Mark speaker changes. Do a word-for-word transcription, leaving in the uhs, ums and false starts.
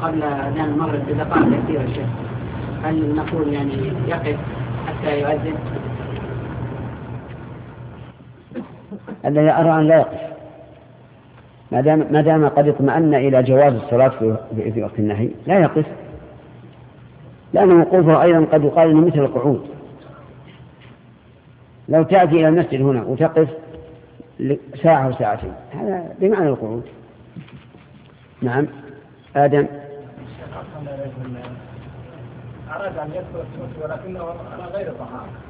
Speaker 1: قبل أذان المغرب بدقائق كثيرة شيخ، هل نقول يعني يقف حتى يؤذن؟
Speaker 2: الذي أرى أن لا يقف ما دام ما دام قد اطمأن إلى جواز الصلاة في وقت النهي لا يقف، لأن وقوفه أيضا قد يقال إنه مثل القعود. لو تأتي إلى المسجد هنا وتقف ساعة وساعتين هذا بمعنى القعود. نعم. آدم.
Speaker 3: أراد أن يدخل ولكنه على غير طهارة.